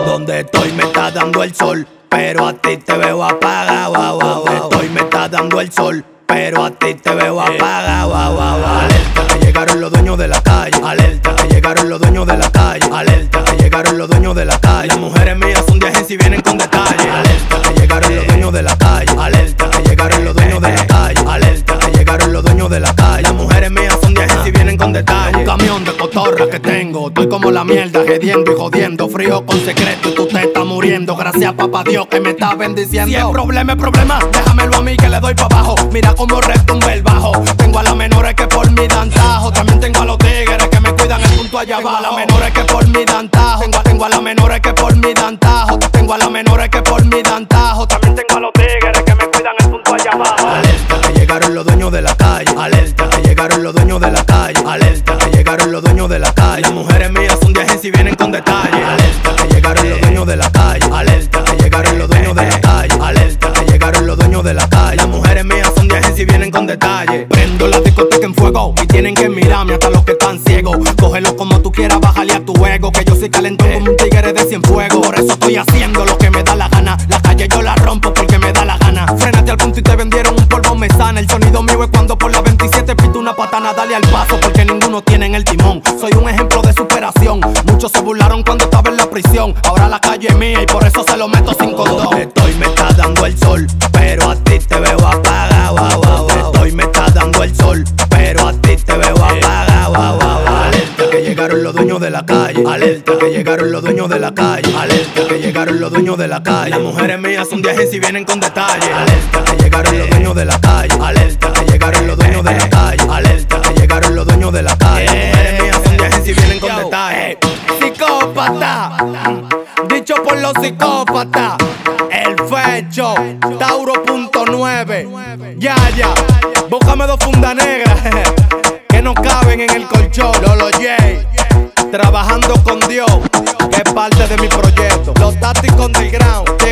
Donde estoy me está dando el sol, pero a ti te veo apagado. Donde estoy me está dando el sol, pero a ti te veo apagado. Alerta, que llegaron los dueños de la calle. Alerta, que llegaron los dueños de la calle. Alerta, que llegaron los dueños de la calle. Las mujeres mías son de agencia y vienen con detalles. Alerta, que llegaron los dueños de la calle. Alerta, que llegaron los dueños de la calle. Alerta, que llegaron los dueños de la calle. Las mujeres mías son de agencia y vienen con detalles. Un camión de cotorra que tengo, estoy como la mierda, gediendo y jodiendo. Frío con secreto y tú te estás muriendo. Gracias papá Dios que me está bendiciendo. Si es problema, es problema, déjamelo a mí que le doy pa' abajo. Mira como retumba el bajo. Tengo a las menores que por mí dan tajo. También tengo a los tigres que me cuidan el punto allá abajo. Tengo a las menores que por mí dan tajo. Tengo a las menores que por mí dan tajo. Tengo a las menores que por mí dan tajo. También tengo a los tigres que me cuidan el punto allá abajo. Alerta, que llegaron los dueños de la calle. Alerta, que llegaron los dueños de la calle. Alerta, que llegaron los dueños de la calle. Las mujeres mías son de agencia y vienen con detalles. Alerta, que llegaron los dueños de la calle. Alerta, que llegaron los dueños de la calle. Alerta, que llegaron los dueños de la calle. Las mujeres mías son de agencia y vienen con detalles. Prendo la discoteca en fuego y tienen que mirarme hasta los que están ciegos. Cógelo como tú quieras, bájale a tu ego, que yo soy calentón como un tigre de 100 fuego. Por eso estoy haciendo lo que me da la gana. La calle yo la rompo porque me da la gana. Frénate al punto y te vendieron un polvo me sana. El sonido mío es cuando por la 27 pito una patana. Dale al paso porque ninguno tiene en el timón. Soy un ejemplo de superación. Muchos se burlaron cuando estaba en la prisión. Ahora la calle es mía y por eso se lo meto sin condón. Donde estoy me está dando el sol, pero a ti te veo apagado. Donde estoy me está dando el sol, pero a ti te veo apagado. Alerta, que llegaron los dueños de la calle. Alerta, que llegaron los dueños de la calle. Alerta, que llegaron los dueños de la calle. Las mujeres mías son de agencia y vienen con detalles. Alerta, que llegaron los dueños de la calle. Alerta, que llegaron los dueños de la calle. Alerta, que llegaron los dueños de la calle. Las mujeres mías son de agencia y vienen con detalles. Psicópata, dicho por los psicópatas. El fecho, Tauro.9. Ya, búscame dos fundas negras que no caben en el colchón. Lolo J, trabajando con Dios, que es parte de mi proyecto. Los tácticos underground.